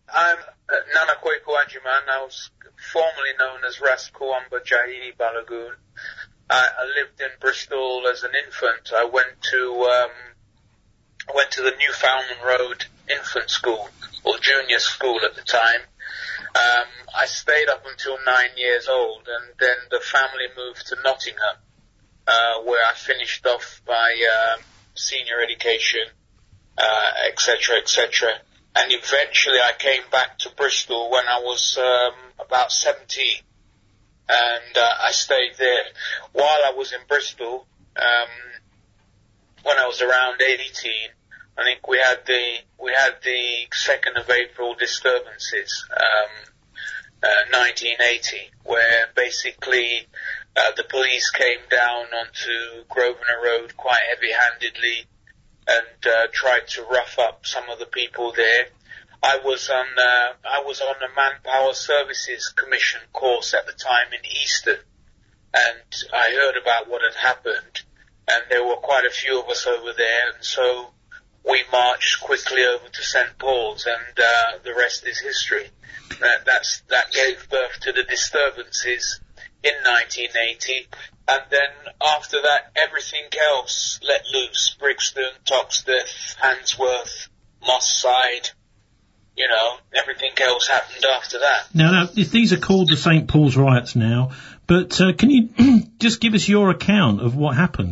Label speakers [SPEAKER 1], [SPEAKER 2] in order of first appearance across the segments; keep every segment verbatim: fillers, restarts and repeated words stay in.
[SPEAKER 1] I'm uh, Nana Kweku Ajiman. I was formerly known as Ras Kawamba Jahidi Balagoon. I, I lived in Bristol as an infant. I went to um, I went to the Newfoundland Road Infant School, or junior school at the time. Um, I stayed up until nine years old, and then the family moved to Nottingham, uh, where I finished off my uh, senior education, uh, et cetera, et cetera. And eventually I came back to Bristol when I was um, about seventeen, and uh, I stayed there. While I was in Bristol, um, when I was around eighteen, I think we had the we had the second of April disturbances, um, uh, nineteen eighty, where basically uh, the police came down onto Grosvenor Road quite heavy-handedly and uh, tried to rough up some of the people there. I was on uh, I was on the Manpower Services Commission course at the time in Easton, and I heard about what had happened, and there were quite a few of us over there, and so we marched quickly over to Saint Paul's, and uh, the rest is history. That, that's, that gave birth to the disturbances in nineteen eighty, and then after that, everything else let loose. Brixton, Toxteth, Handsworth, Moss Side, you know, everything else happened after that.
[SPEAKER 2] Now, now these are called the Saint Paul's riots now, but uh, can you just give us your account of what happened?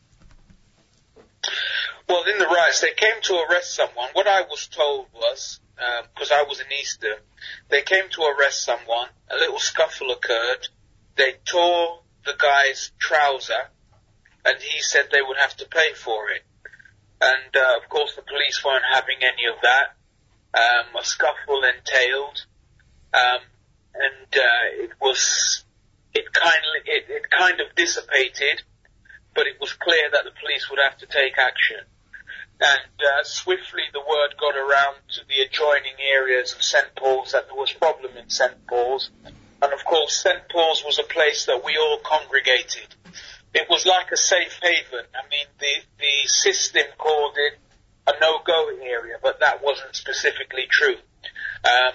[SPEAKER 1] Well, in the riots, they came to arrest someone. What I was told was, because um, I was in Easton, they came to arrest someone. A little scuffle occurred. They tore the guy's trouser, and he said they would have to pay for it. And, uh, of course, the police weren't having any of that. Um, a scuffle entailed, um, and uh, it was, it kind of, it, it kind of dissipated, but it was clear that the police would have to take action. And uh, swiftly the word got around to the adjoining areas of Saint Paul's that there was a problem in Saint Paul's. And of course Saint Paul's was a place that we all congregated. It was like a safe haven. I mean, the, the system called it a no-go area, but that wasn't specifically true. Um,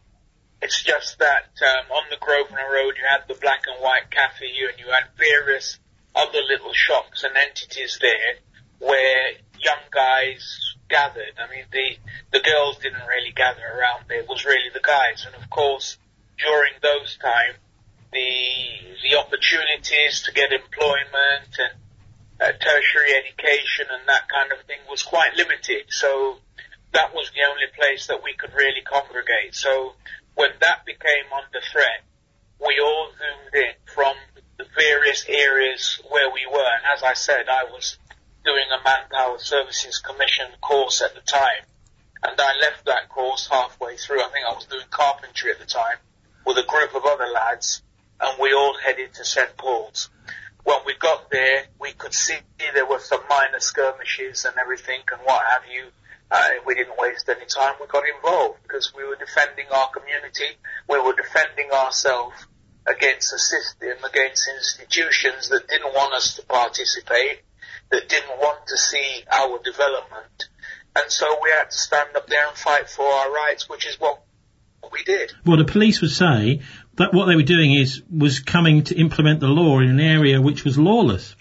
[SPEAKER 1] it's just that um, on the Grosvenor Road you had the Black and White Cafe, and you had various other little shops and entities there where young guys gathered. I mean, the the girls didn't really gather around there. It was really the guys. And of course, during those times, the the opportunities to get employment and uh, tertiary education and that kind of thing was quite limited. So that was the only place that we could really congregate. So when that became under threat, we all zoomed in from the various areas where we were. And as I said, I was doing a Manpower Services Commission course at the time, and I left that course halfway through. I think I was doing carpentry at the time with a group of other lads, and we all headed to Saint Paul's. When we got there, we could see there were some minor skirmishes and everything and what have you. Uh, we didn't waste any time. We got involved because we were defending our community. We were defending ourselves against a system, against institutions that didn't want us to participate, that didn't want to see our development. And so we had to stand up there and fight for our rights, which is what we did.
[SPEAKER 2] Well, the police would say that what they were doing is was coming to implement the law in an area which was lawless.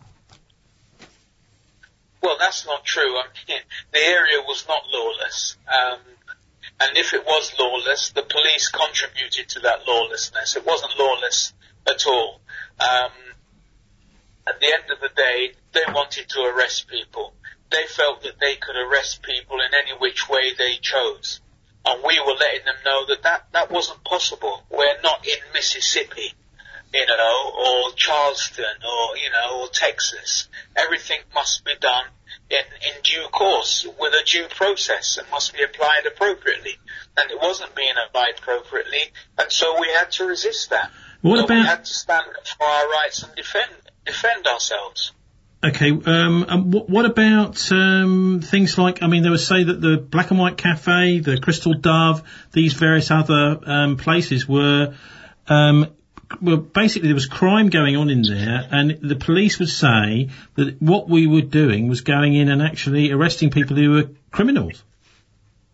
[SPEAKER 1] Well, that's not true. I mean, the area was not lawless. Um, and if it was lawless, the police contributed to that lawlessness. It wasn't lawless at all. Um, at the end of the day, they wanted to arrest people. They felt that they could arrest people in any which way they chose. And we were letting them know that that, that wasn't possible. We're not in Mississippi, you know, or Charleston, or, you know, or Texas. Everything must be done in, in due course, with a due process, and must be applied appropriately. And it wasn't being applied appropriately, and so we had to resist that.
[SPEAKER 2] What
[SPEAKER 1] so
[SPEAKER 2] about...
[SPEAKER 1] we had to stand up for our rights and defend defend ourselves.
[SPEAKER 2] Okay, um, and what, what about um, things like, I mean, they would say that the Black and White Cafe, the Crystal Dove, these various other um, places were, um, well, basically there was crime going on in there, and the police would say that what we were doing was going in and actually arresting people who were criminals.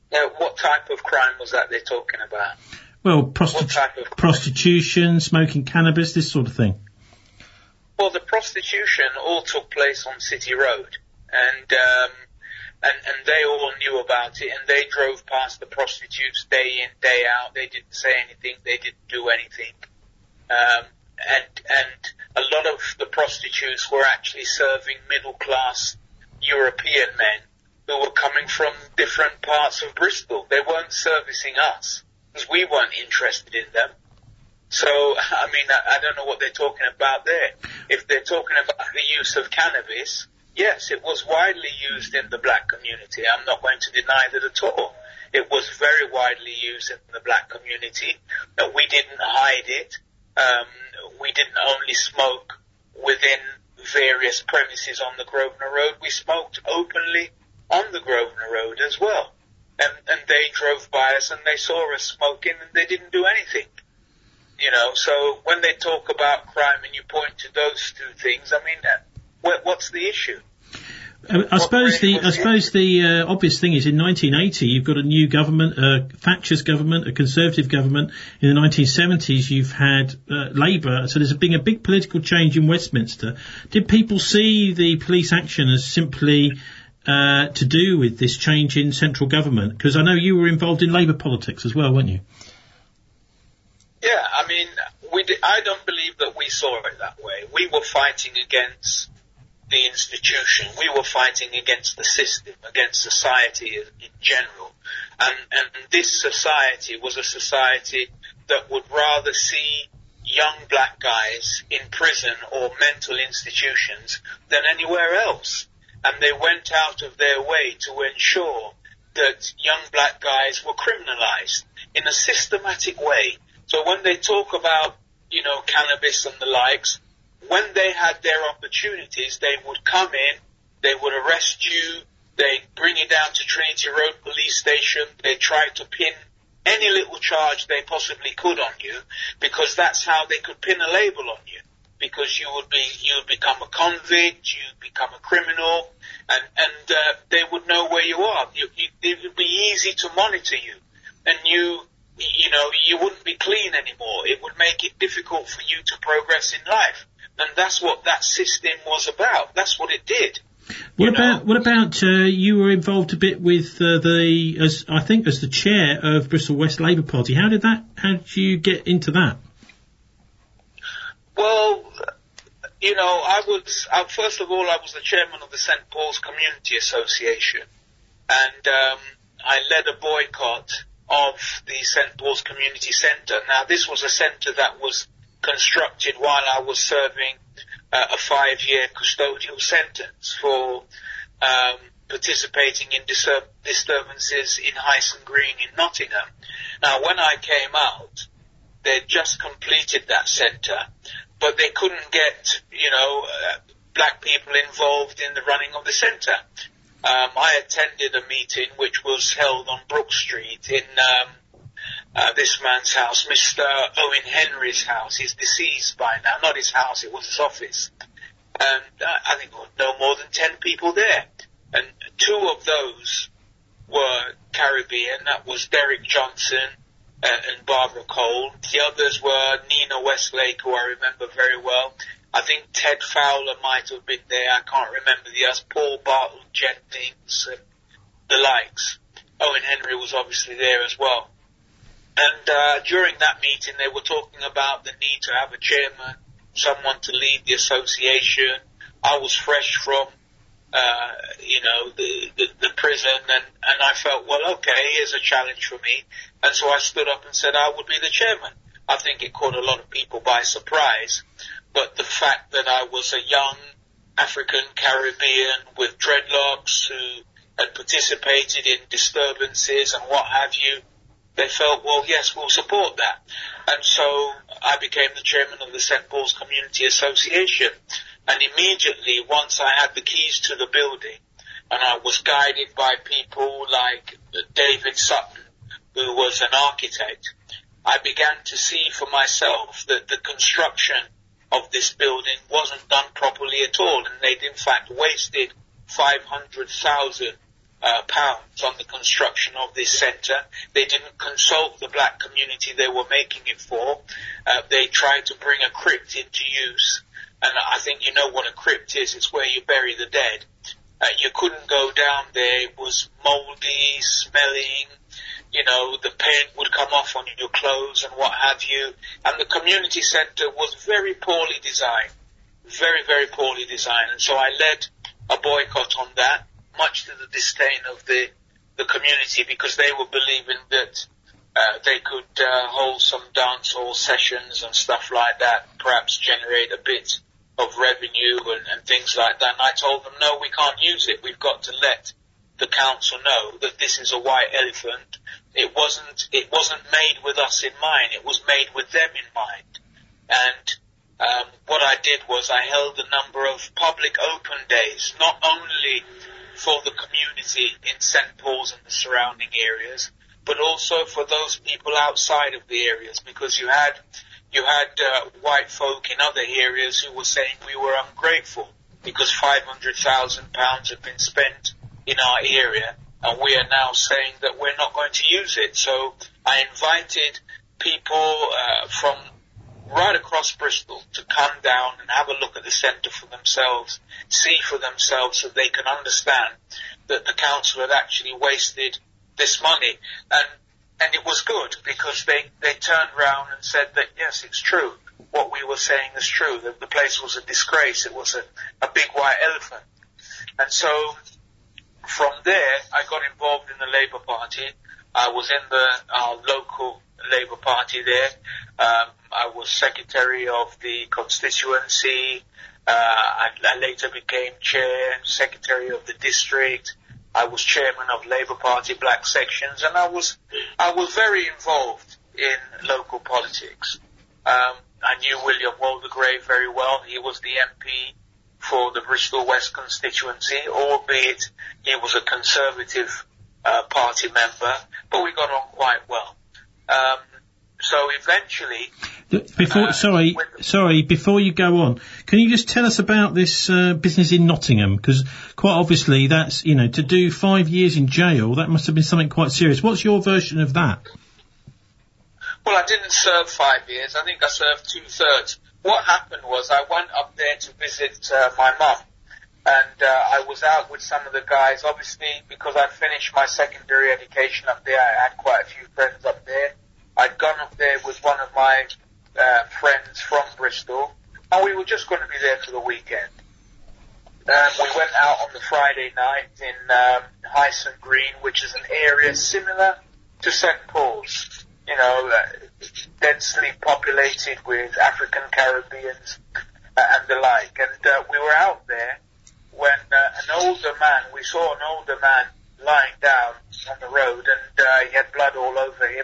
[SPEAKER 1] Uh, what type of crime was that they're talking about?
[SPEAKER 2] Well, prostitu-
[SPEAKER 1] of-
[SPEAKER 2] prostitution, smoking cannabis, this sort of thing.
[SPEAKER 1] Well, the prostitution all took place on City Road, and um, and and they all knew about it, and they drove past the prostitutes day in, day out. They didn't say anything. They didn't do anything. Um, and and a lot of the prostitutes were actually serving middle class European men who were coming from different parts of Bristol. They weren't servicing us because we weren't interested in them. So, I mean, I, I don't know what they're talking about there. If they're talking about the use of cannabis, yes, it was widely used in the black community. I'm not going to deny that at all. It was very widely used in the black community. Uh, we didn't hide it. Um, we didn't only smoke within various premises on the Grosvenor Road. We smoked openly on the Grosvenor Road as well. And, and they drove by us and they saw us smoking and they didn't do anything. You know, so when they talk about crime and you point to those two things, I mean, uh, what, what's the issue?
[SPEAKER 2] I, I suppose the I suppose the uh, obvious thing is in nineteen eighty you've got a new government, uh, Thatcher's government, a Conservative government. In the nineteen seventies you've had uh, Labour, so there's been a big political change in Westminster. Did people see the police action as simply uh, to do with this change in central government? Because I know you were involved in Labour politics as well, weren't you?
[SPEAKER 1] Yeah, I mean, we did, I don't believe that we saw it that way. We were fighting against the institution. We were fighting against the system, against society in general. And, and this society was a society that would rather see young black guys in prison or mental institutions than anywhere else. And they went out of their way to ensure that young black guys were criminalized in a systematic way. So when they talk about, you know, cannabis and the likes, when they had their opportunities, they would come in, they would arrest you, they'd bring you down to Trinity Road Police Station, they'd try to pin any little charge they possibly could on you, because that's how they could pin a label on you. Because you would be, you would become a convict, you'd become a criminal, and, and, uh, they would know where you are. You, you, it would be easy to monitor you. And you, you know, you wouldn't be clean anymore. It would make it difficult for you to progress in life. And that's what that system was about. That's what it did.
[SPEAKER 2] What about, what about, uh, you were involved a bit with, uh, the, as, I think as the chair of Bristol West Labour Party. How did that, how did you get into that?
[SPEAKER 1] Well, you know, I was, uh, first of all, I was the chairman of the Saint Paul's Community Association. And, um, I led a boycott of the Saint Paul's Community Centre. Now, this was a centre that was constructed while I was serving uh, a five-year custodial sentence for um, participating in disturb- disturbances in Hyson Green in Nottingham. Now, when I came out, they'd just completed that centre, but they couldn't get, you know, uh, black people involved in the running of the centre. Um, I attended a meeting which was held on Brook Street in um, uh, this man's house, Mister Owen Henry's house. He's deceased by now. Not his house, it was his office. And uh, I think no more than ten people there. And two of those were Caribbean. That was Derek Johnson uh, and Barbara Cole. The others were Nina Westlake, who I remember very well. I think Ted Fowler might have been there. I can't remember the others. Paul Bartle Jennings and the likes. Owen Henry was obviously there as well. And uh, during that meeting, they were talking about the need to have a chairman, someone to lead the association. I was fresh from, uh, you know, the, the, the prison, and, and I felt, well, okay, here's a challenge for me. And so I stood up and said I would be the chairman. I think it caught a lot of people by surprise. But the fact that I was a young African Caribbean with dreadlocks who had participated in disturbances and what have you, they felt, well, yes, we'll support that. And so I became the chairman of the Saint Paul's Community Association. And immediately, once I had the keys to the building, and I was guided by people like David Sutton, who was an architect, I began to see for myself that the construction of this building wasn't done properly at all, and they'd in fact wasted five hundred thousand uh, uh, pounds on the construction of this centre. They didn't consult the black community they were making it for. Uh, they tried to bring a crypt into use. And I think you know what a crypt is. It's where you bury the dead. Uh, you couldn't go down there. It was mouldy, smelling. You know, the paint would come off on your clothes and what have you. And the community centre was very poorly designed. Very, very poorly designed. And so I led a boycott on that, much to the disdain of the, the community, because they were believing that uh, they could uh, hold some dance hall sessions and stuff like that, perhaps generate a bit of revenue and, and things like that. And I told them, no, we can't use it. We've got to let the council know that this is a white elephant. It wasn't, it wasn't made with us in mind. It was made with them in mind. And um, what I did was I held a number of public open days, not only for the community in Saint Paul's and the surrounding areas, but also for those people outside of the areas, because you had you had uh, white folk in other areas who were saying we were ungrateful because five hundred thousand pounds had been spent in our area, and we are now saying that we're not going to use it. So I invited people uh, from right across Bristol to come down and have a look at the centre for themselves, see for themselves so they can understand that the council had actually wasted this money. And and it was good because they, they turned round and said that, yes, it's true. What we were saying is true, that the place was a disgrace. It was a, a big white elephant. And so from there, I got involved in the Labour Party. I was in the uh, local Labour Party there. Um, I was secretary of the constituency. Uh, I, I later became chair, secretary of the district. I was chairman of Labour Party black sections, and I was I was very involved in local politics. Um, I knew William Waldegrave very well. He was the M P for the Bristol West constituency, albeit he was a Conservative uh, party member, but we got on quite well. Um, so eventually...
[SPEAKER 2] Before, uh, sorry, with, sorry, before you go on, can you just tell us about this uh, business in Nottingham? Because quite obviously that's, you know, to do five years in jail, that must have been something quite serious. What's your version of that?
[SPEAKER 1] Well, I didn't serve five years. I think I served two-thirds. What happened was I went up there to visit uh, my mum, and uh, I was out with some of the guys. Obviously, because I finished my secondary education up there, I had quite a few friends up there. I'd gone up there with one of my uh, friends from Bristol, and we were just going to be there for the weekend. Um, we went out on the Friday night in um, Hyson Green, which is an area similar to Saint Paul's, you know, uh, densely populated with African Caribbeans uh, and the like. And uh, we were out there when uh, an older man, we saw an older man lying down on the road, and uh, he had blood all over him.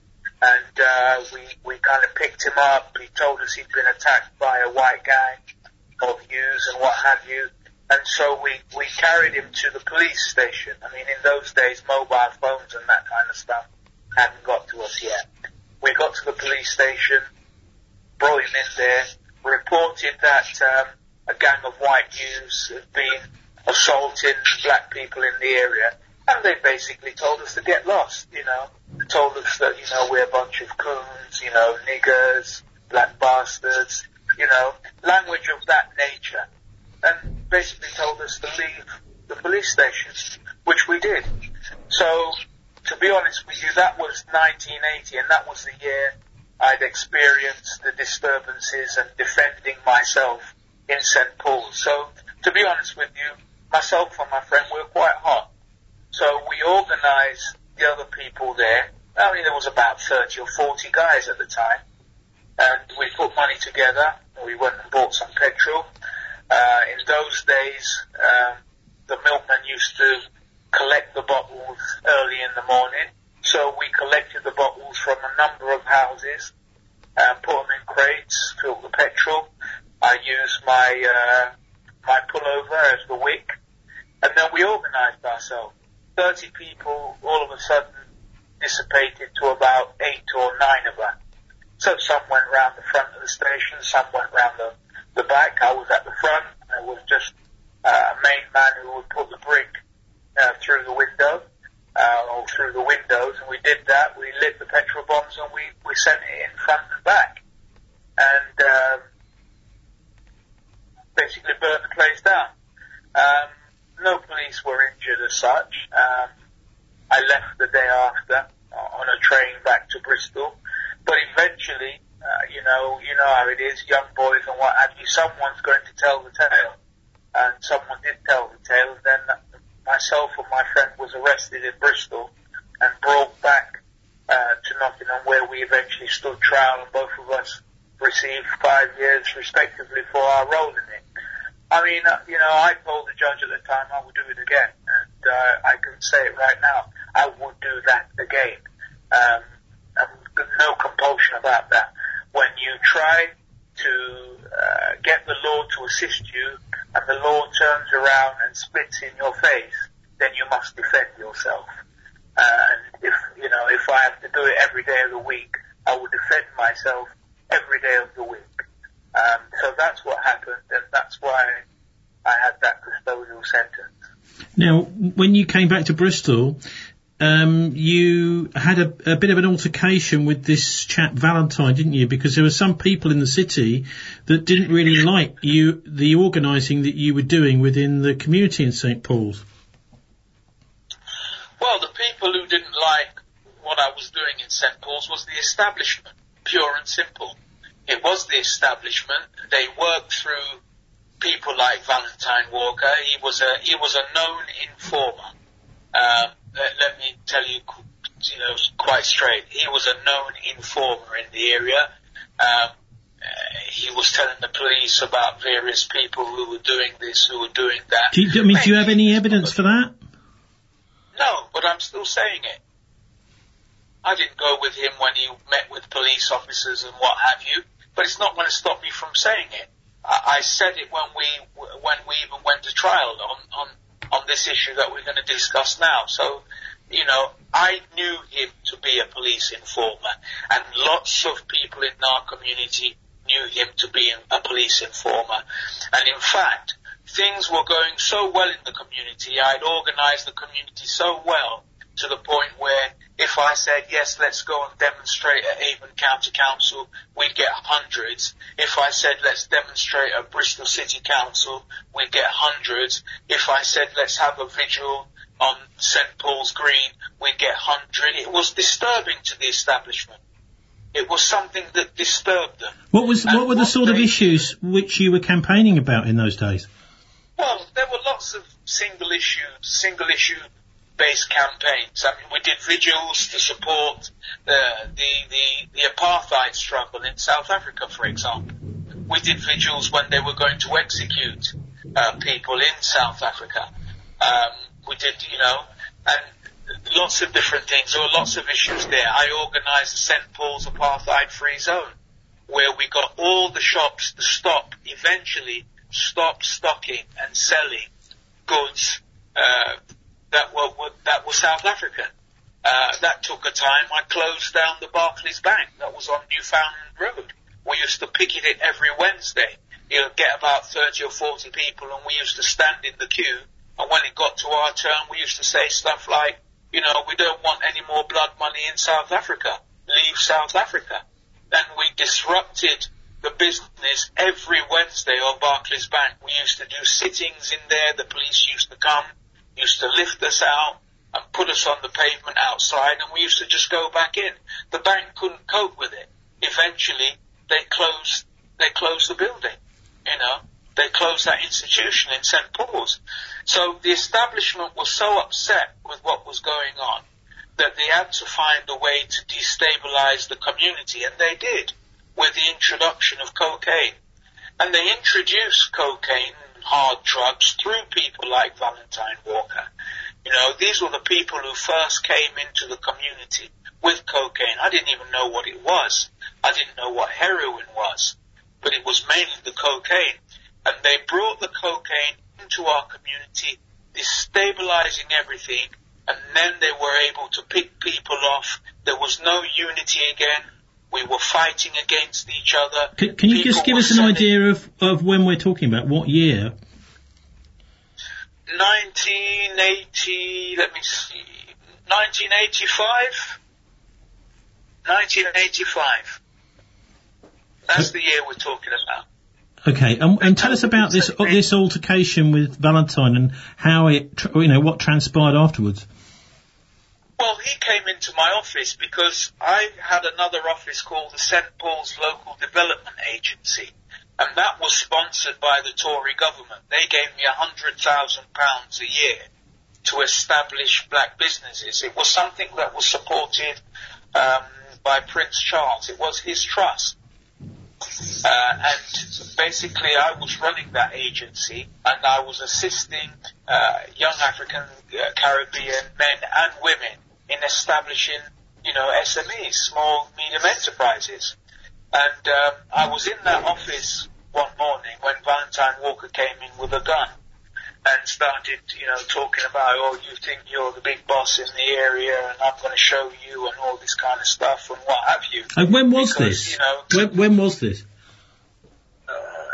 [SPEAKER 1] And uh, we we kind of picked him up. He told us he'd been attacked by a white gang of youths and what have you. And so we, we carried him to the police station. I mean, in those days, mobile phones and that kind of stuff hadn't got to us yet. We got to the police station, brought him in there, reported that um, a gang of white youths had been assaulting black people in the area. And they basically told us to get lost, you know. They told us that, you know, we're a bunch of coons, you know, niggers, black bastards, you know, language of that nature. And basically told us to leave the police station, which we did. So, to be honest with you, that was nineteen eighty, and that was the year I'd experienced the disturbances and defending myself in Saint Paul's. So, to be honest with you, myself and my friend were quite hot. So we organised the other people there. I mean, there was about thirty or forty guys at the time. And we put money together. We went and bought some petrol. Uh, in those days, um, the milkman used to collect the bottles early in the morning. So we collected the bottles from a number of houses, and put them in crates, filled the petrol. I used my, uh, my pullover as the wick. And then we organised ourselves. thirty people all of a sudden dissipated to about eight or nine of us. So some went round the front of the station, some went round the, the back. I was at the front. I was just uh, a main man who would put the brick uh, through the window, uh, or through the windows, and we did that. We lit the petrol bombs and we, we sent it in front and back. And, um, basically burnt the place down. Um, no police were injured as such. Um, I left the day after on a train back to Bristol, but eventually, uh, you know, you know how it is, young boys and what have you, someone's going to tell the tale. And someone did tell the tale, and then myself and my friend was arrested in Bristol and brought back, uh, to Nottingham, where we eventually stood trial, and both of us received five years respectively for our role in it. I mean, uh, you know, I told the judge at the time I would do it again, and uh, I can say it right now, I would do that again. Um, and no compulsion about that. When you try to uh, get the law to assist you, and the law turns around and spits in your face, then you must defend yourself. Uh, and if, you know, if I have to do it every day of the week, I will defend myself every day of the week. Um, so that's what happened, and that's why I had that custodial sentence.
[SPEAKER 2] Now, when you came back to Bristol, um, you had a, a bit of an altercation with this chap Valentine, didn't you? Because there were some people in the city that didn't really like you, the organising that you were doing within the community in Saint Paul's.
[SPEAKER 1] Well, the people who didn't like what I was doing in Saint Paul's was the establishment, pure and simple. It was the establishment. They worked through people like Valentine Walker. He was a he was a known informer. Um, let, let me tell you, you know, quite straight. He was a known informer in the area. Um, uh, he was telling the police about various people who were doing this, who were doing that.
[SPEAKER 2] Do you, I mean, do you have any evidence for that?
[SPEAKER 1] No, but I'm still saying it. I didn't go with him when he met with police officers and what have you, but it's not going to stop me from saying it. I, I said it when we when we even went to trial on, on, on this issue that we're going to discuss now. So, you know, I knew him to be a police informer, and lots of people in our community knew him to be a police informer. And in fact, things were going so well in the community, I'd organised the community so well, to the point where if I said, yes, let's go and demonstrate at Avon County Council, we'd get hundreds. If I said, let's demonstrate at Bristol City Council, we'd get hundreds. If I said, let's have a vigil on Saint Paul's Green, we'd get hundred. It was disturbing to the establishment. It was something that disturbed them.
[SPEAKER 2] What was what were the sort of issues which you were campaigning about in those days?
[SPEAKER 1] Well, there were lots of single issue, single issue based campaigns. I mean, we did vigils to support the, the, the, the apartheid struggle in South Africa, for example. We did vigils when they were going to execute uh, people in South Africa. Um, we did, you know, and lots of different things. There were lots of issues there. I organised the Saint Paul's apartheid-free zone, where we got all the shops to stop, eventually stop stocking and selling goods uh, that were, were that were South African. Uh, that took a time. I closed down the Barclays Bank that was on Newfoundland Road. We used to picket it every Wednesday. You'll get about thirty or forty people, and we used to stand in the queue. And when it got to our turn, we used to say stuff like, you know, we don't want any more blood money in South Africa. Leave South Africa. Then we disrupted the business every Wednesday on Barclays Bank. We used to do sittings in there. The police used to come, used to lift us out and put us on the pavement outside, and we used to just go back in. The bank couldn't cope with it. Eventually, they closed, they closed the building, you know. They closed that institution in Saint Paul's. So the establishment was so upset with what was going on that they had to find a way to destabilize the community, and they did, with the introduction of cocaine. And they introduced cocaine and hard drugs through people like Valentine Walker. You know, these were the people who first came into the community with cocaine. I didn't even know what it was. I didn't know what heroin was, but it was mainly the cocaine. And they brought the cocaine into our community, destabilizing everything, and then they were able to pick people off. There was no unity again. We were fighting against each other.
[SPEAKER 2] Can, can you
[SPEAKER 1] people
[SPEAKER 2] just give us an idea of, of when we're talking about, what year?
[SPEAKER 1] nineteen eighty, let me see, nineteen eighty-five? nineteen eighty-five. That's the year we're talking about.
[SPEAKER 2] Okay, and, and tell us about this this altercation with Valentine and how it, you know, what transpired afterwards.
[SPEAKER 1] Well, he came into my office because I had another office called the Saint Paul's Local Development Agency, and that was sponsored by the Tory government. They gave me one hundred thousand pounds a year to establish black businesses. It was something that was supported um, by Prince Charles. It was his trust. Uh, and basically I was running that agency, and I was assisting uh, young African uh, Caribbean men and women in establishing, you know, S M Es, small, medium enterprises. And um, I was in that office one morning when Valentine Walker came in with a gun and started, you know, talking about, oh, you think you're the big boss in the area and I'm going to show you and all this kind of stuff and what have you.
[SPEAKER 2] And when was
[SPEAKER 1] because,
[SPEAKER 2] this?
[SPEAKER 1] You know,
[SPEAKER 2] when, when was this?
[SPEAKER 1] Uh,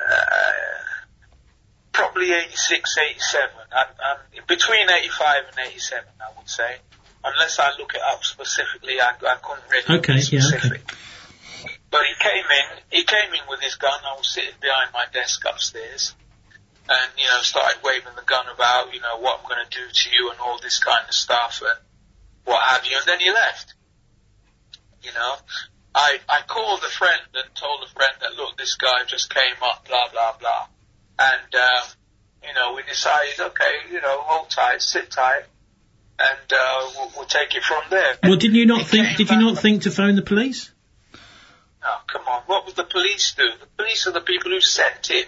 [SPEAKER 1] probably eighty-six, eighty-seven. I'm, I'm between eighty-five and eighty-seven, I would say. Unless I look it up specifically, I, I couldn't really
[SPEAKER 2] okay,
[SPEAKER 1] be specific.
[SPEAKER 2] Yeah, okay.
[SPEAKER 1] But he came in, he came in with his gun. I was sitting behind my desk upstairs. And, you know, started waving the gun about, you know, what I'm going to do to you and all this kind of stuff and what have you. And then he left. You know, I, I called a friend and told a friend that, look, this guy just came up, blah, blah, blah. And, um, you know, we decided, okay, you know, hold tight, sit tight, and, uh, we'll, we'll take it from there.
[SPEAKER 2] Well, did you not think, did you not think to phone the police?
[SPEAKER 1] Oh, come on. What would the police do? The police are the people who sent him.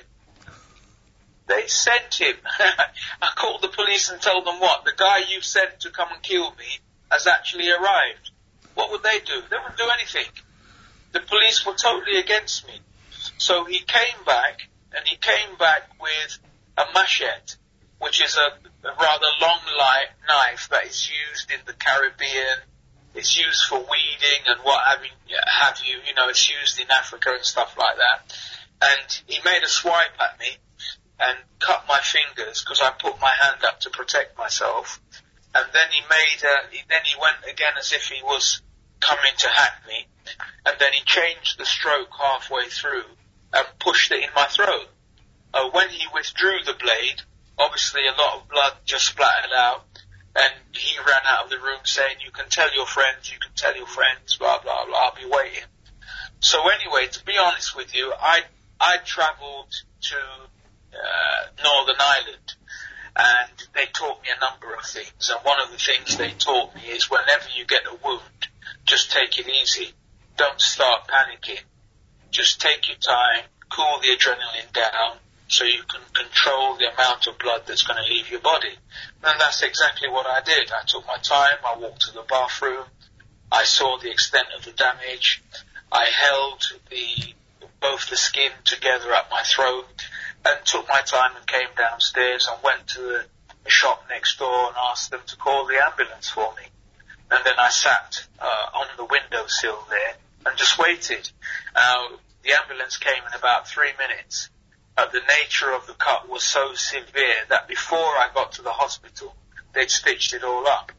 [SPEAKER 1] They sent him. I called the police and told them what? The guy you sent to come and kill me has actually arrived. What would they do? They wouldn't do anything. The police were totally against me. So he came back, and he came back with a machete, which is a, a rather long li- knife that is used in the Caribbean. It's used for weeding and what have you, have you. You know, it's used in Africa and stuff like that. And he made a swipe at me and cut my fingers because I put my hand up to protect myself. And then he made, uh, he, then he went again as if he was coming to hack me. And then he changed the stroke halfway through and pushed it in my throat. Uh, when he withdrew the blade, obviously a lot of blood just splattered out. And he ran out of the room saying, you can tell your friends, you can tell your friends, blah, blah, blah, I'll be waiting. So anyway, to be honest with you, I, I travelled to Uh, Northern Ireland, and they taught me a number of things. And one of the things they taught me is whenever you get a wound, just take it easy. Don't start panicking. Just take your time, cool the adrenaline down, so you can control the amount of blood that's going to leave your body. And that's exactly what I did. I took my time. I walked to the bathroom. I saw the extent of the damage. I held the both the skin together at my throat, and took my time and came downstairs and went to the, the shop next door and asked them to call the ambulance for me. And then I sat uh, on the windowsill there and just waited. Uh, the ambulance came in about three minutes. Uh, the nature of the cut was so severe that before I got to the hospital, they'd stitched it all up.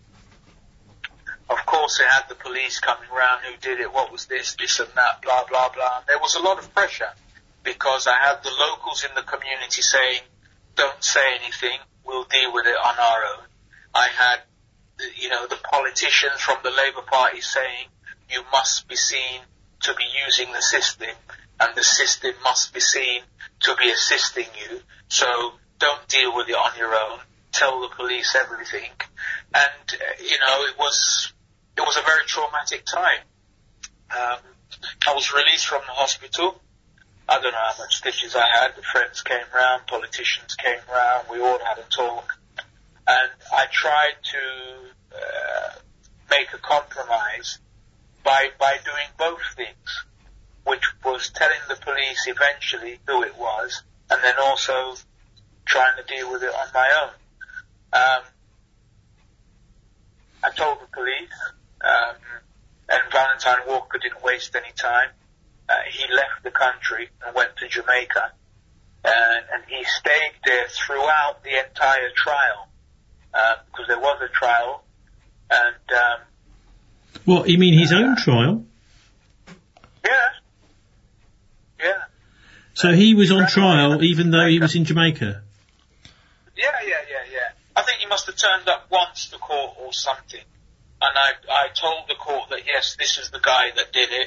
[SPEAKER 1] Of course, they had the police coming round, who did it, what was this, this and that, blah, blah, blah. And there was a lot of pressure, because I had the locals in the community saying, don't say anything, we'll deal with it on our own. I had, you know, the politicians from the Labour Party saying, you must be seen to be using the system, and the system must be seen to be assisting you, so don't deal with it on your own, tell the police everything. And, uh, you know, it was, it was a very traumatic time. Um, I was released from the hospital. I don't know how much stitches I had. The friends came round, politicians came round, we all had a talk. And I tried to uh, make a compromise by by doing both things, which was telling the police eventually who it was, and then also trying to deal with it on my own. Um, I told the police, um, and Valentine Walker didn't waste any time. Uh, he left the country and went to Jamaica. and, and he stayed there throughout the entire trial, because uh, there was a trial, and um,
[SPEAKER 2] what, you mean his uh, own trial?
[SPEAKER 1] Yeah, yeah.
[SPEAKER 2] So he was on trial even though he was in Jamaica?
[SPEAKER 1] Yeah, yeah, yeah, yeah. I think he must have turned up once to court or something, and I I told the court that yes, this is the guy that did it.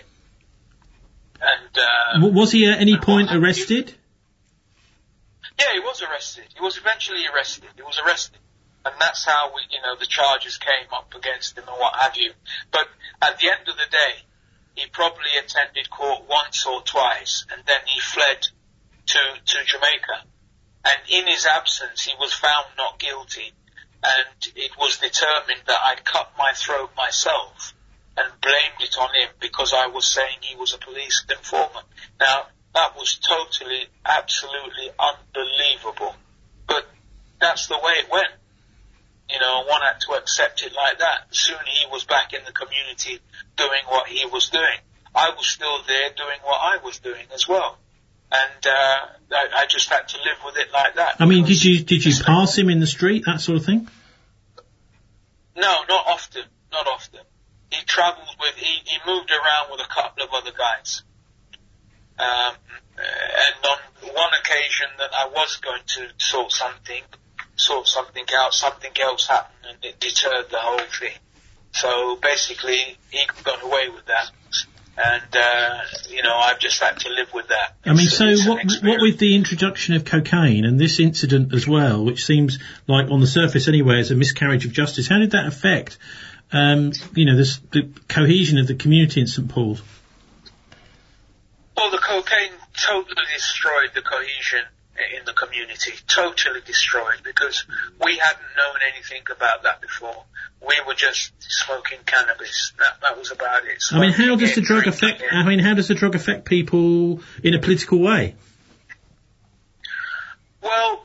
[SPEAKER 1] And uh,
[SPEAKER 2] was he at any point arrested?
[SPEAKER 1] Yeah, he was arrested. He was eventually arrested. He was arrested, and that's how we, you know, the charges came up against him and what have you. But at the end of the day, he probably attended court once or twice, and then he fled to to Jamaica. And in his absence, he was found not guilty, and it was determined that I'd cut my throat myself and blamed it on him because I was saying he was a police informant. Now, that was totally, absolutely unbelievable. But that's the way it went. You know, one had to accept it like that. Soon he was back in the community doing what he was doing. I was still there doing what I was doing as well. And uh, I, I just had to live with it like that.
[SPEAKER 2] I mean, did you did you pass him in the street, that sort of thing?
[SPEAKER 1] No, not often. Not often. He travelled with, he, he moved around with a couple of other guys. Um, and on one occasion that I was going to sort something, sort something out, something else happened and it deterred the whole thing. So basically, he got away with that. And, uh, you know, I've just had to live with that.
[SPEAKER 2] I mean, so what, what with the introduction of cocaine and this incident as well, which seems like on the surface anyway is a miscarriage of justice, how did that affect, um, you know, this, the cohesion of the community in Saint Paul's?
[SPEAKER 1] Well, the cocaine totally destroyed the cohesion in the community, totally destroyed, because we hadn't known anything about that before. We were just smoking cannabis. That, that was about it.
[SPEAKER 2] I mean, how does the drug affect? I mean, how does the drug affect people in a political way?
[SPEAKER 1] Well,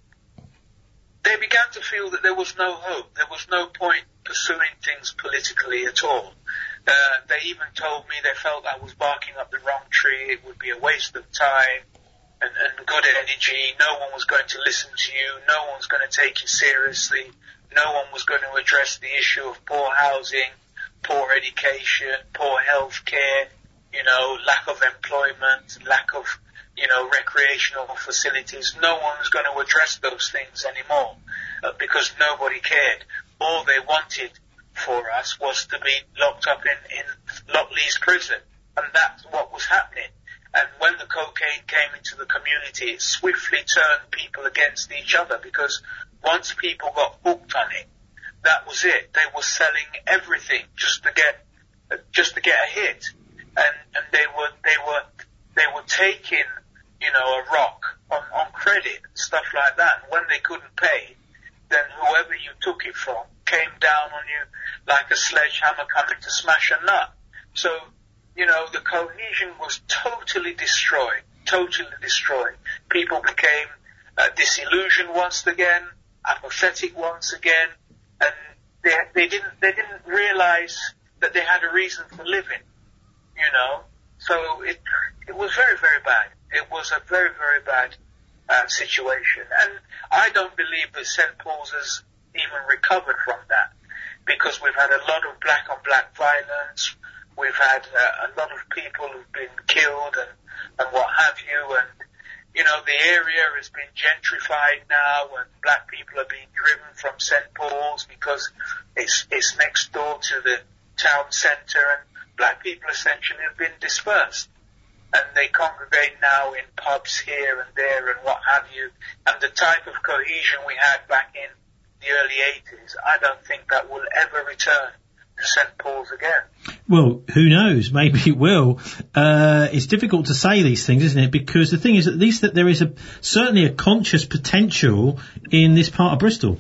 [SPEAKER 1] they began to feel that there was no hope. There was no point pursuing things politically at all. Uh, they even told me they felt I was barking up the wrong tree. It would be a waste of time and, and good energy. No one was going to listen to you. No one was going to take you seriously. No one was going to address the issue of poor housing, poor education, poor health care, you know, lack of employment, lack of, you know, recreational facilities. No one was going to address those things anymore uh, because nobody cared. All they wanted for us was to be locked up in, in Lockleys prison. And that's what was happening. And when the cocaine came into the community, it swiftly turned people against each other because once people got hooked on it, that was it. They were selling everything just to get, just to get a hit. And, and they were, they were, they were taking, you know, a rock on, on credit, stuff like that. And when they couldn't pay, then whoever you took it from came down on you like a sledgehammer coming to smash a nut. So, you know, the cohesion was totally destroyed, totally destroyed. People became uh, disillusioned once again, apathetic once again, and they they didn't they didn't realize that they had a reason for living, you know. So it it was very very bad. It was a very very bad uh, situation, and I don't believe that Saint Paul's has even recovered from that, because we've had a lot of black on black violence. We've had uh, a lot of people who've been killed and, and what have you, and, you know, the area has been gentrified now and black people are being driven from Saint Paul's because it's, it's next door to the town centre, and black people essentially have been dispersed. And they congregate now in pubs here and there and what have you, and the type of cohesion we had back in the early eighties, I don't think that will ever return to Saint Paul's again.
[SPEAKER 2] Well, who knows? Maybe it will. Uh, it's difficult to say these things, isn't it? Because the thing is, at least that there is a certainly a conscious potential in this part of Bristol.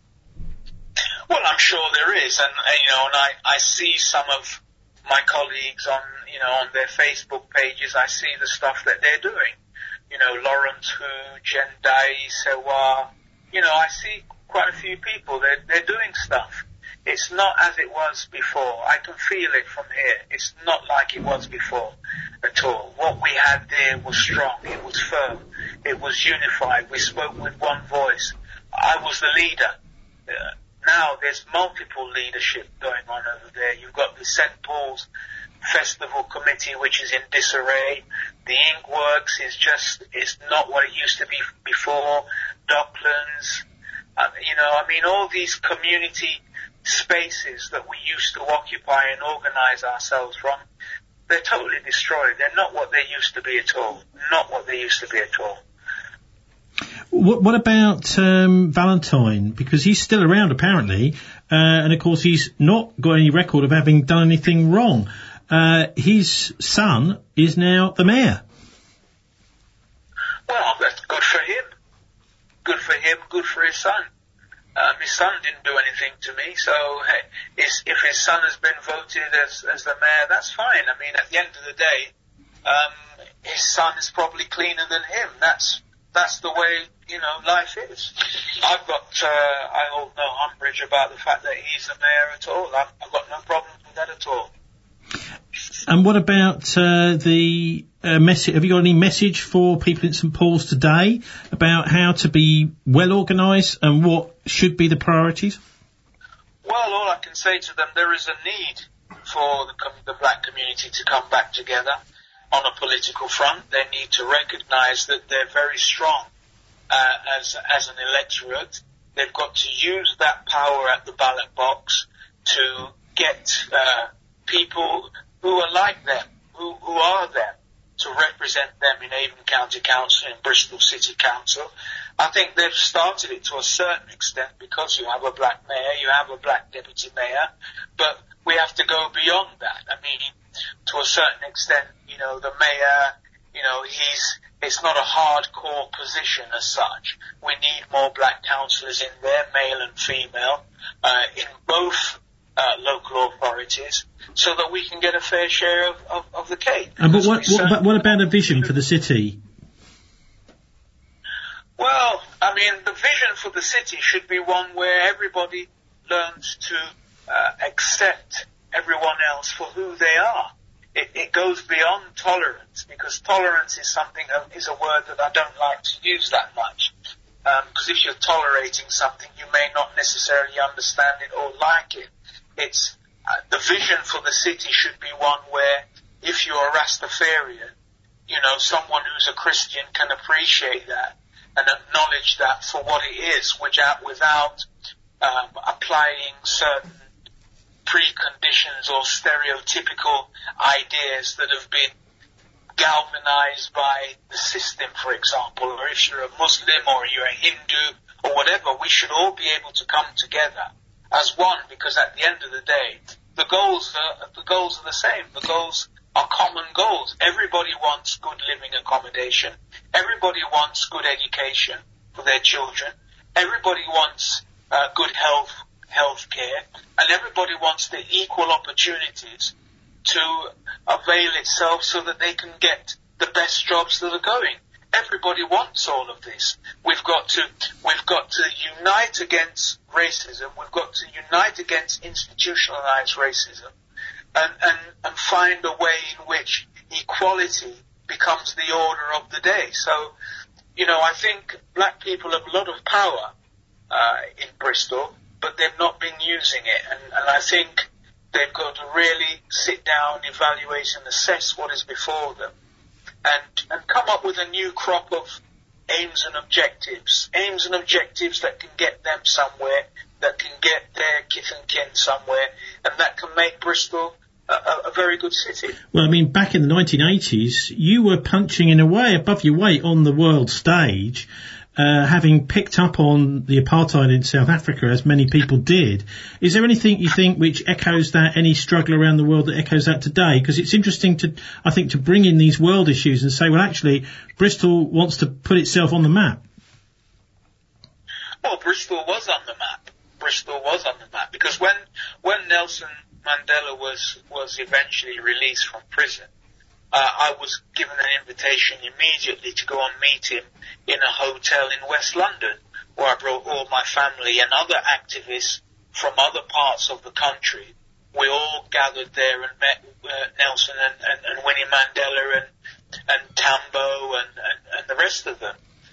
[SPEAKER 1] Well, I'm sure there is, and uh, you know, and I, I see some of my colleagues on, you know, on their Facebook pages. I see the stuff that they're doing. You know, Lawrence Hu, Jendai, Sewa. You know, I see quite a few people. They're they're doing stuff. It's not as it was before. I can feel it from here. It's not like it was before at all. What we had there was strong. It was firm. it was unified. We spoke with one voice. I was the leader. Uh, now there's multiple leadership going on over there. You've got the Saint Paul's Festival Committee, which is in disarray. The Inkworks is just, it's not what it used to be before. Docklands, uh, you know, I mean, all these community spaces that we used to occupy and organize ourselves from, they're totally destroyed. They're not what they used to be at all. Not what they used to be at all.
[SPEAKER 2] What, what about um, Valentine? Because he's still around, apparently, uh, and of course he's not got any record of having done anything wrong. Uh, his son is now the mayor.
[SPEAKER 1] Well, that's good for him. Good for him, good for his son. Um, his son didn't do anything to me, so hey, his, if his son has been voted as, as the mayor, that's fine. I mean, at the end of the day, um, his son is probably cleaner than him. That's that's the way, you know, life is. I've got, uh, I hold no umbrage about the fact that he's the mayor at all. I've, I've got no problem with that at all.
[SPEAKER 2] And what about uh, the uh, message? Have you got any message for people in Saint Paul's today about how to be well organised and what should be the priorities?
[SPEAKER 1] Well, all I can say to them, there is a need for the, com- the black community to come back together on a political front. They need to recognise that they're very strong uh, as as an electorate. They've got to use that power at the ballot box to get uh, people who are like them, who, who are them, to represent them in Avon County Council, in Bristol City Council. I think they've started it to a certain extent because you have a black mayor, you have a black deputy mayor, but we have to go beyond that. I mean, to a certain extent, you know, the mayor, you know, he's, it's not a hardcore position as such. We need more black councillors in there, male and female, uh, in both Uh, local authorities, so that we can get a fair share of, of, of the cake.
[SPEAKER 2] And but what, what, but what about a vision for the city?
[SPEAKER 1] Well, I mean, the vision for the city should be one where everybody learns to uh, accept everyone else for who they are. It, it goes beyond tolerance, because tolerance is something, uh, is a word that I don't like to use that much. Because um, if you're tolerating something, you may not necessarily understand it or like it. It's uh, the vision for the city should be one where, if you're a Rastafarian, you know, someone who's a Christian can appreciate that and acknowledge that for what it is, without without um, applying certain preconditions or stereotypical ideas that have been galvanized by the system, for example. Or if you're a Muslim or you're a Hindu or whatever, we should all be able to come together as one, because at the end of the day, the goals are, the goals are the same. The goals are common goals. Everybody wants good living accommodation. Everybody wants good education for their children. Everybody wants uh, good health, health care. And everybody wants the equal opportunities to avail itself so that they can get the best jobs that are going. Everybody wants all of this. We've got to, we've got to unite against racism. We've got to unite against institutionalized racism, and, and, and find a way in which equality becomes the order of the day. So, you know, I think black people have a lot of power uh, in Bristol, but they've not been using it, and, and I think they've got to really sit down, evaluate, and assess what is before them. And, and come up with a new crop of aims and objectives, aims and objectives that can get them somewhere, that can get their kith and kin somewhere, and that can make Bristol a, a, a very good city.
[SPEAKER 2] Well, I mean, back in the nineteen eighties, you were punching in a way above your weight on the world stage, uh, having picked up on the apartheid in South Africa, as many people did. Is there anything you think which echoes that, any struggle around the world that echoes that today? Because it's interesting to, I think, to bring in these world issues and say, well, actually, Bristol wants to put itself on the map.
[SPEAKER 1] Well, Bristol was on the map. Bristol was on the map because when, when Nelson Mandela was, was eventually released from prison, Uh, I was given an invitation immediately to go and meet him in a hotel in West London, where I brought all my family and other activists from other parts of the country. We all gathered there and met uh, Nelson and, and, and Winnie Mandela and, and Tambo and, and, and the rest of them.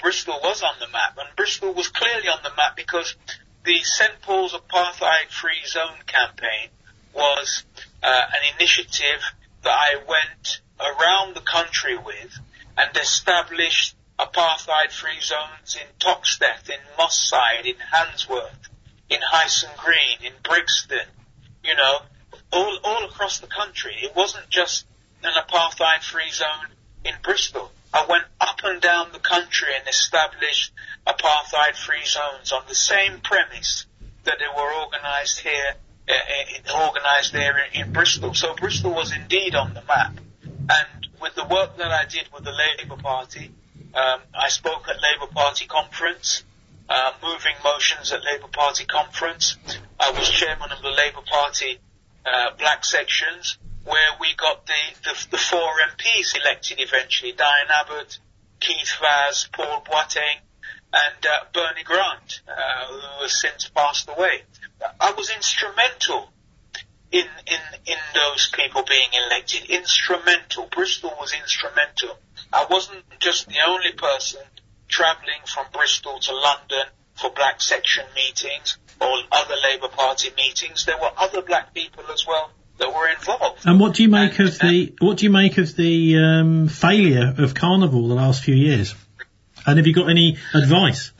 [SPEAKER 1] Bristol was on the map, and Bristol was clearly on the map because the Saint Paul's Apartheid-Free Zone campaign was uh, an initiative that I went around the country with and established apartheid-free zones in Toxteth, in Moss Side, in Handsworth, in Hyson Green, in Brixton, you know, all, all across the country. It wasn't just an apartheid-free zone in Bristol. I went up and down the country and established apartheid-free zones on the same premise that they were organised here, uh, organised there in, in Bristol. So Bristol was indeed on the map. And with the work that I did with the Labour Party, um, I spoke at Labour Party conference, uh, moving motions at Labour Party conference. I was chairman of the Labour Party uh, black sections, where we got the, the, the four M Ps elected eventually, Diane Abbott, Keith Vaz, Paul Boateng, and uh, Bernie Grant, uh, who has since passed away. I was instrumental in, in, in those people being elected. Instrumental. Bristol was instrumental. I wasn't just the only person travelling from Bristol to London for black section meetings or other Labour Party meetings. There were other black people as well that were involved.
[SPEAKER 2] And what do you make
[SPEAKER 1] and,
[SPEAKER 2] of the what do you make of the um, failure of Carnival the last few years? And have you got any advice?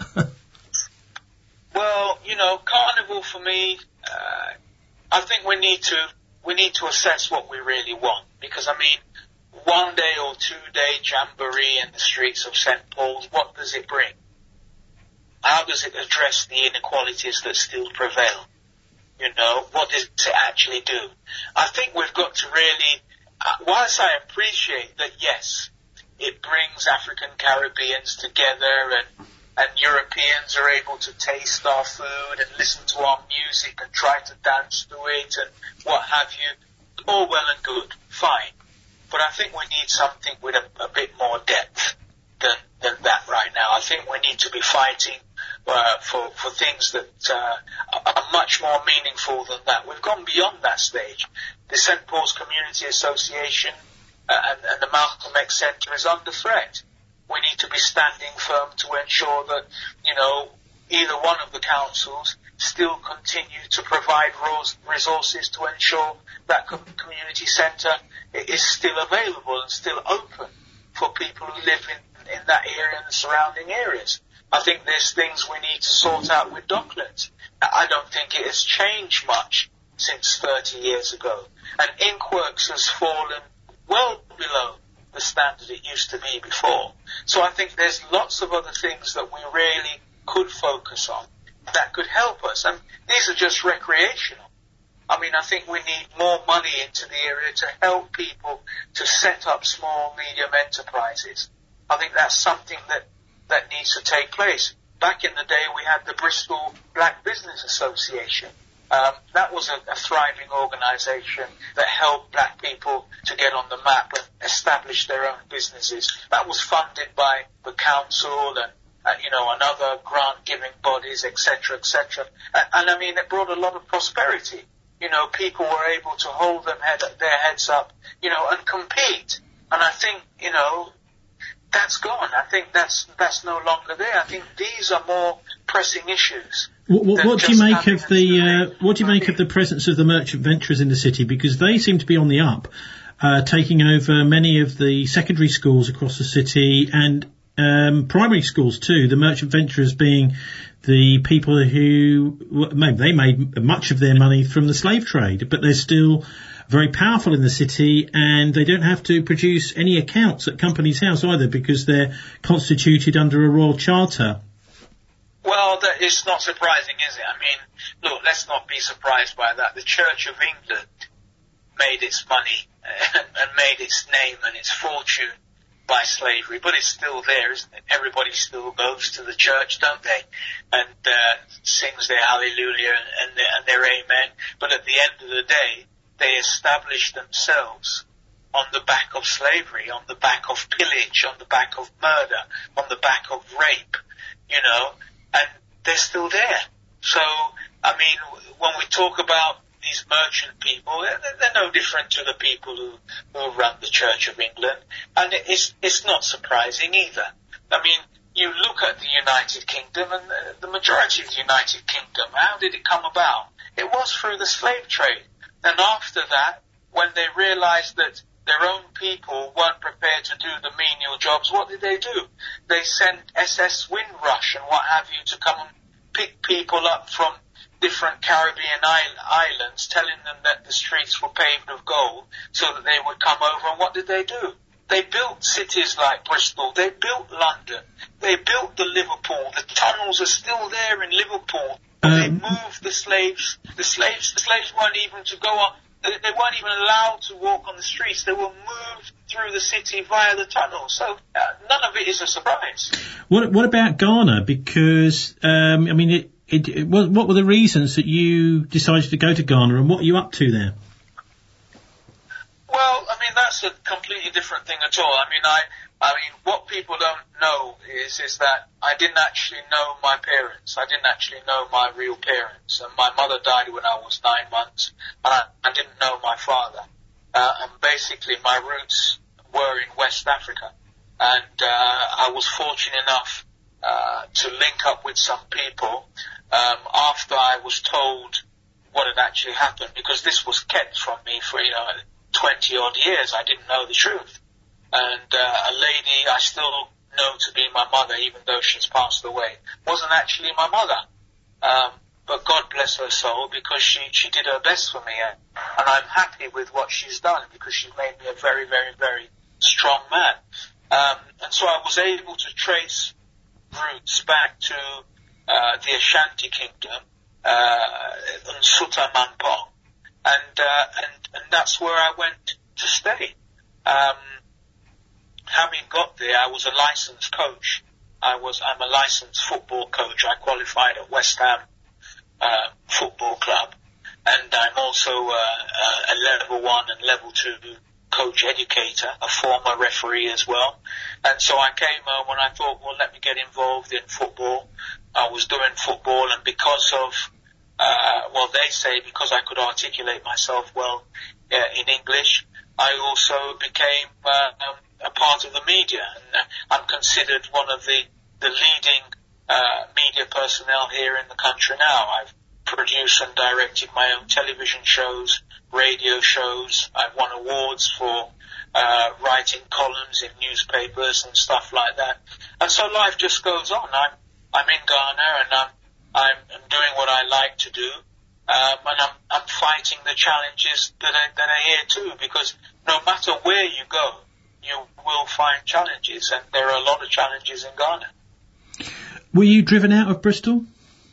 [SPEAKER 1] Well, you know, Carnival for me, uh, I think we need to we need to assess what we really want, because I mean, one day or two day jamboree in the streets of Saint Paul's, what does it bring? How does it address the inequalities that still prevail? You know, what does it actually do? I think we've got to really, uh, whilst I appreciate that, yes, it brings African Caribbeans together and, and Europeans are able to taste our food and listen to our music and try to dance to it and what have you, all well and good, fine. But I think we need something with a, a bit more depth than, than that right now. I think we need to be fighting Uh, for, for things that uh, are much more meaningful than that. We've gone beyond that stage. The Saint Paul's Community Association uh, and, and the Malcolm X Centre is under threat. We need to be standing firm to ensure that, you know, either one of the councils still continue to provide resources to ensure that community centre is still available and still open for people who live in, in that area and the surrounding areas. I think there's things we need to sort out with Docklands. I don't think it has changed much since thirty years ago. And Inkworks has fallen well below the standard it used to be before. So I think there's lots of other things that we really could focus on that could help us. And these are just recreational. I mean, I think we need more money into the area to help people to set up small, medium enterprises. I think that's something that that needs to take place. Back in the day, we had the Bristol Black Business Association. Um, that was a, a thriving organisation that helped black people to get on the map and establish their own businesses. That was funded by the council and, uh, you know, and other grant-giving bodies, et cetera, et cetera. And, and I mean, it brought a lot of prosperity. You know, people were able to hold them head, their heads up, you know, and compete. And I think, you know, that's gone. I think that's that's no longer there. I think these are more pressing issues.
[SPEAKER 2] What, what, what do you make of the uh, what do you make of the presence of the merchant venturers in the city? Because they seem to be on the up, uh, taking over many of the secondary schools across the city and um, primary schools too. The merchant venturers being the people who maybe they made much of their money from the slave trade, but they're still very powerful in the city, and they don't have to produce any accounts at Companies House either because they're constituted under a royal charter.
[SPEAKER 1] Well, that is not surprising, is it? I mean, look, let's not be surprised by that. The Church of England made its money and, and made its name and its fortune by slavery, but it's still there, isn't it? Everybody still goes to the church, don't they? And uh, sings their hallelujah and their, and their amen. But at the end of the day, they established themselves on the back of slavery, on the back of pillage, on the back of murder, on the back of rape, you know, and they're still there. So, I mean, when we talk about these merchant people, they're, they're no different to the people who, who run the Church of England, and it's, it's not surprising either. I mean, you look at the United Kingdom and the, the majority of the United Kingdom, how did it come about? It was through the slave trade. And after that, when they realized that their own people weren't prepared to do the menial jobs, what did they do? They sent S S Windrush and what have you to come and pick people up from different Caribbean islands, telling them that the streets were paved of gold so that they would come over. And what did they do? They built cities like Bristol. They built London. They built the Liverpool. The tunnels are still there in Liverpool. Um, they moved the slaves. The slaves, the slaves weren't even to go on. They, they weren't even allowed to walk on the streets. They were moved through the city via the tunnels. So uh, none of it is a surprise. What
[SPEAKER 2] What about Ghana? Because um, I mean, it, it, it, what, what were the reasons that you decided to go to Ghana, and what are you up to there?
[SPEAKER 1] Well, I mean, that's a completely different thing at all. I mean, I, I mean, what people don't know is, is that I didn't actually know my parents. I didn't actually know my real parents. And my mother died when I was nine months, and I, I didn't know my father. Uh, and basically, my roots were in West Africa. And, uh, I was fortunate enough, uh, to link up with some people, um, after I was told what had actually happened, because this was kept from me for, you know, twenty odd years. I didn't know the truth. And uh, a lady I still know to be my mother, even though she's passed away, wasn't actually my mother. Um, but God bless her soul, because she, she did her best for me. And I'm happy with what she's done, because she's made me a very, very, very strong man. Um, and so I was able to trace roots back to uh, the Ashanti Kingdom, uh, Nsuta Mampong. And, uh, and, and that's where I went to stay. Um, having got there, I was a licensed coach. I was, I'm a licensed football coach. I qualified at West Ham, uh, Football Club. And I'm also, uh, uh, a level one and level two coach educator, a former referee as well. And so I came home and I thought, well, let me get involved in football. I was doing football, and because of, Uh, well, they say because I could articulate myself well uh, in English, I also became uh, um, a part of the media. And uh, I'm considered one of the, the leading uh, media personnel here in the country now. I've produced and directed my own television shows, radio shows. I've won awards for uh, writing columns in newspapers and stuff like that. And so life just goes on. I'm, I'm in Ghana, and I'm I'm, I'm doing what I like to do, um, and I'm, I'm fighting the challenges that are, that are here too, because no matter where you go, you will find challenges, and there are a lot of challenges in Ghana.
[SPEAKER 2] Were you driven out of Bristol?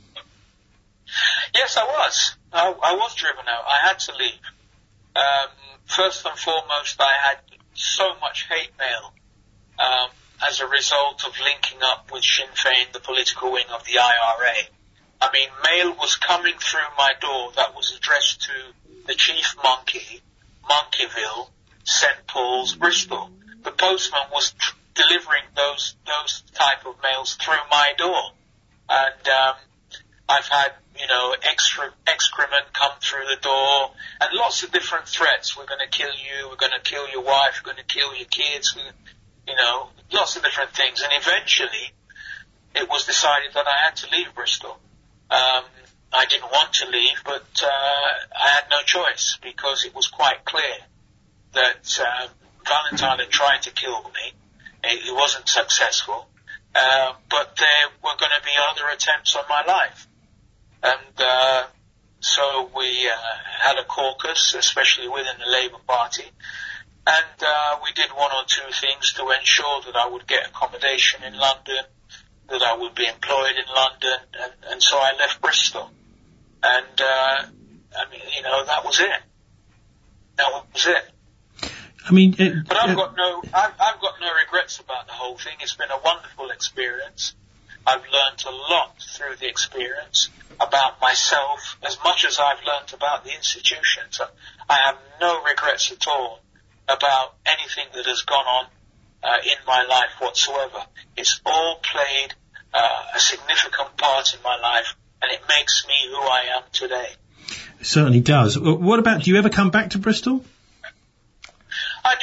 [SPEAKER 1] Yes, I was. I, I was driven out. I had to leave. Um, first and foremost, I had so much hate mail, um, as a result of linking up with Sinn Féin, the political wing of the I R A. I mean, mail was coming through my door that was addressed to the Chief Monkey, Monkeyville, Saint Paul's, Bristol. The postman was tr- delivering those those type of mails through my door. And um, I've had, you know, extra excrement come through the door, and lots of different threats. We're going to kill you, we're going to kill your wife, we're going to kill your kids, we, you know, lots of different things. And eventually, it was decided that I had to leave Bristol. Um, I didn't want to leave, but uh, I had no choice, because it was quite clear that uh, Valentine had tried to kill me. He wasn't successful, uh, but there were going to be other attempts on my life. And uh, so we uh, had a caucus, especially within the Labour Party, and uh, we did one or two things to ensure that I would get accommodation in London, that I would be employed in London, and, and so I left Bristol. And, uh, I mean, you know, that was it. That was it.
[SPEAKER 2] I mean, it,
[SPEAKER 1] but I've
[SPEAKER 2] uh,
[SPEAKER 1] got no, I've, I've got no regrets about the whole thing. It's been a wonderful experience. I've learned a lot through the experience about myself, as much as I've learned about the institution. So I have no regrets at all about anything that has gone on uh, in my life whatsoever. It's all played uh, a significant part in my life, and it makes me who I am today.
[SPEAKER 2] It certainly does. What about, do you ever come back to Bristol?
[SPEAKER 1] I do.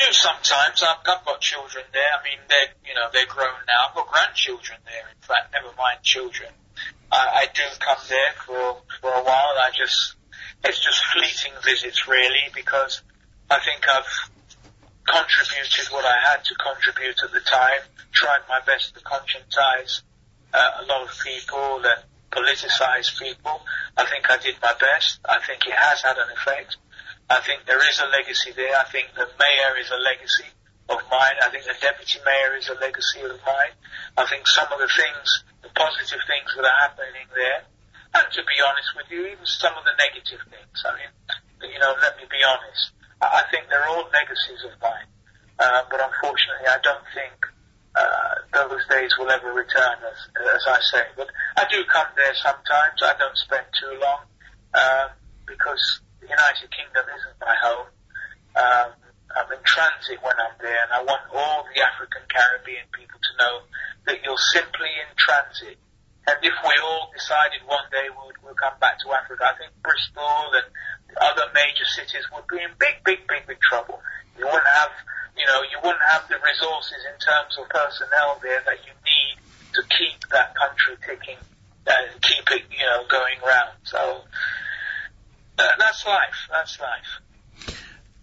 [SPEAKER 1] do sometimes. I've, I've got children there. I mean, they're, you know, they're grown now. I've got grandchildren there, in fact, never mind children. I, I do come there for, for a while. I just, it's just fleeting visits really, because I think I've contributed what I had to contribute at the time, tried my best to conscientize uh, a lot of people and politicize people. I think I did my best. I think it has had an effect. I think there is a legacy there. I think the mayor is a legacy of mine. I think the deputy mayor is a legacy of mine. I think some of the things, the positive things that are happening there, and to be honest with you, even some of the negative things. I mean, you know, let me be honest. I think they're all legacies of mine. Uh, but unfortunately, I don't think uh, those days will ever return, as, as I say. But I do come there sometimes. I don't spend too long, uh, because the United Kingdom isn't my home. Um, I'm in transit when I'm there, and I want all the African Caribbean people to know that you're simply in transit. And if we all decided one day we'll, we'll come back to Africa, I think Bristol and other major cities would be in big, big, big, big trouble. You wouldn't have, you know, you wouldn't have the resources in terms of personnel there that you need to keep that country ticking and keep it, you know, going round. So uh, that's life. That's life.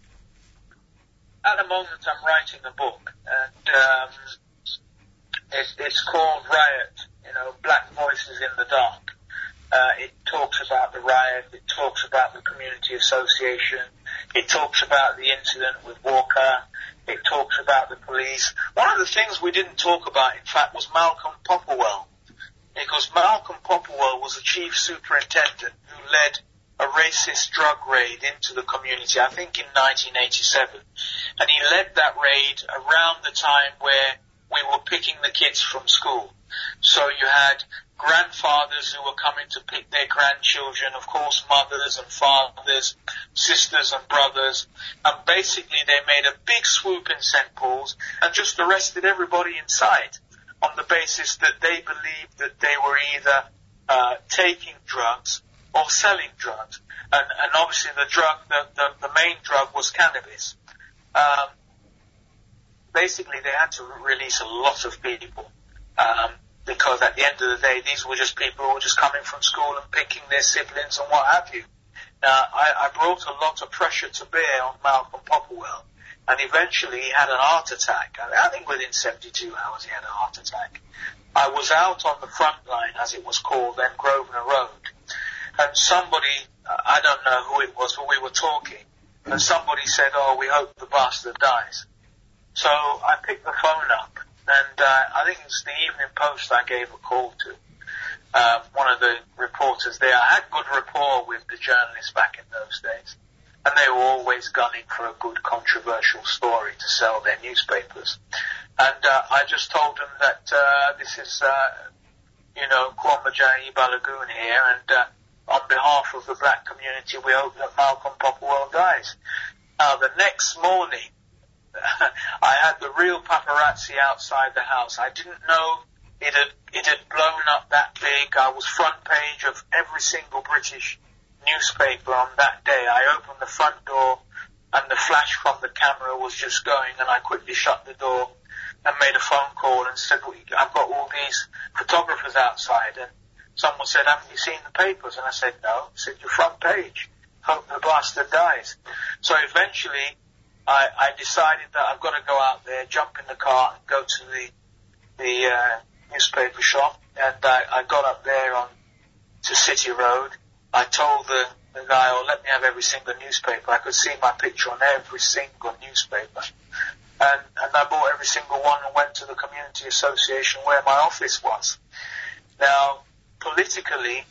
[SPEAKER 1] At the moment, I'm writing a book, and um, it's, it's called Riot. You know, Black Voices in the Dark. Uh, it talks about the riot. It talks about the community association. It talks about the incident with Walker. It talks about the police. One of the things we didn't talk about, in fact, was Malcolm Popplewell. Because Malcolm Popplewell was the chief superintendent who led a racist drug raid into the community, I think in nineteen eighty-seven. And he led that raid around the time where we were picking the kids from school. So you had grandfathers who were coming to pick their grandchildren, of course mothers and fathers, sisters and brothers, and basically they made a big swoop in Saint Paul's and just arrested everybody inside on the basis that they believed that they were either uh, taking drugs or selling drugs. And, and obviously the drug, the, the, the main drug was cannabis. Um, basically they had to release a lot of people. Um, because at the end of the day, these were just people who were just coming from school and picking their siblings and what have you. Now, I, I brought a lot of pressure to bear on Malcolm Popplewell, and eventually he had an heart attack. I think within seventy-two hours he had a heart attack. I was out on the front line, as it was called, then Grosvenor Road, and somebody, I don't know who it was, but we were talking, and somebody said, oh, we hope the bastard dies. So I picked the phone up. And uh, I think it's the Evening Post I gave a call to, uh, one of the reporters there. I had good rapport with the journalists back in those days, and they were always gunning for a good controversial story to sell their newspapers. And uh, I just told them that uh, this is, uh, you know, Kwamajayi Balagoon here, and uh, on behalf of the black community, we hope that Malcolm Popplewell dies. Now, the next morning, I had the real paparazzi outside the house. I didn't know it had it had blown up that big. I was front page of every single British newspaper on that day. I opened the front door and the flash from the camera was just going, and I quickly shut the door and made a phone call and said, well, I've got all these photographers outside. And someone said, haven't you seen the papers? And I said, no. I said, your front page. Hope the bastard dies. So eventually I, I decided that I've got to go out there, jump in the car, and go to the the uh, newspaper shop. And I, I got up there on to City Road. I told the, the guy, "Oh, let me have every single newspaper." I could see my picture on every single newspaper, and and I bought every single one and went to the community association where my office was. Now, politically,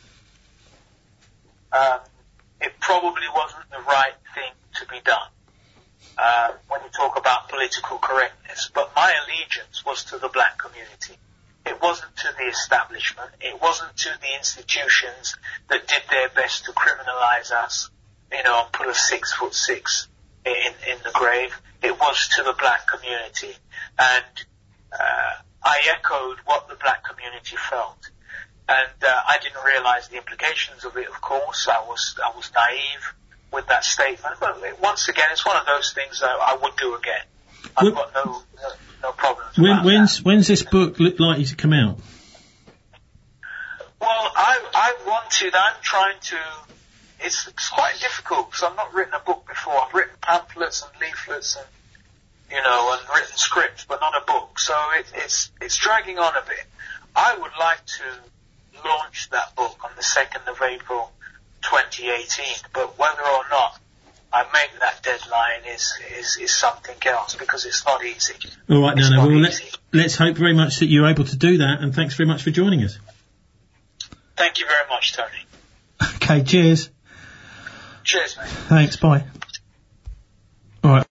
[SPEAKER 1] um, it probably wasn't the right thing to be done. Uh, when you talk about political correctness, but my allegiance was to the black community. It wasn't to the establishment. It wasn't to the institutions that did their best to criminalize us, you know, and put us six foot six in, in the grave. It was to the black community. And, uh, I echoed what the black community felt. And, uh, I didn't realize the implications of it, of course. I was, I was naive with that statement. But once again, it's one of those things that I would do again. I've
[SPEAKER 2] when,
[SPEAKER 1] got no, no, no problems
[SPEAKER 2] when,
[SPEAKER 1] about
[SPEAKER 2] when's,
[SPEAKER 1] that.
[SPEAKER 2] when's this book look likely to come out?
[SPEAKER 1] Well, I, I wanted, I'm trying to, it's, it's quite difficult because I've not written a book before. I've written pamphlets and leaflets and, you know, and written scripts, but not a book. So it, it's, it's dragging on a bit. I would like to launch that book on the second of April, twenty eighteen, but whether or not I make that deadline is, is, is something else because it's not easy.
[SPEAKER 2] All right,
[SPEAKER 1] it's
[SPEAKER 2] Nana, well,
[SPEAKER 1] let,
[SPEAKER 2] let's hope very much that you're able to do that, and thanks very much for joining us.
[SPEAKER 1] Thank you very much, Tony.
[SPEAKER 2] Okay, cheers.
[SPEAKER 1] Cheers, mate.
[SPEAKER 2] Thanks, bye. All right.